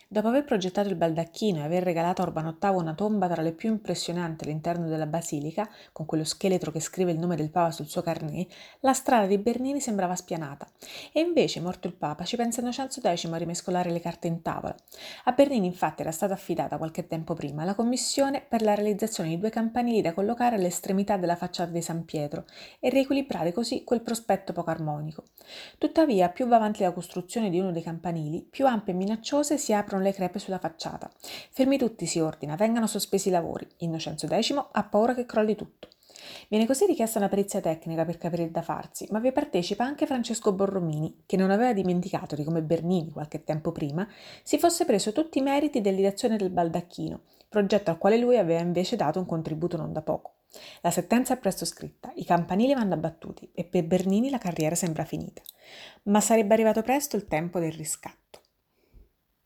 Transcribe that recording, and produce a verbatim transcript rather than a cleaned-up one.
Dopo aver progettato il baldacchino e aver regalato a Urbano ottavo una tomba tra le più impressionanti all'interno della basilica, con quello scheletro che scrive il nome del Papa sul suo carnet, la strada di Bernini sembrava spianata. E invece, morto il Papa, ci pensa Innocenzo decimo a rimescolare le carte in tavola. A Bernini, infatti, era stata affidata qualche tempo prima la commissione per la realizzazione di due campanili da collocare all'estremità della facciata di San Pietro e riequilibrare così quel prospetto poco armonico. Tuttavia, più va avanti la costruzione di uno dei campanili, più ampie e minacciose si aprono le crepe sulla facciata. Fermi tutti, si ordina, vengano sospesi i lavori. Innocenzo decimo ha paura che crolli tutto. Viene così richiesta una perizia tecnica per capire il da farsi, ma vi partecipa anche Francesco Borromini, che non aveva dimenticato di come Bernini, qualche tempo prima, si fosse preso tutti i meriti dell'ideazione del baldacchino, progetto al quale lui aveva invece dato un contributo non da poco. La sentenza è presto scritta, i campanili vanno abbattuti e per Bernini la carriera sembra finita. Ma sarebbe arrivato presto il tempo del riscatto.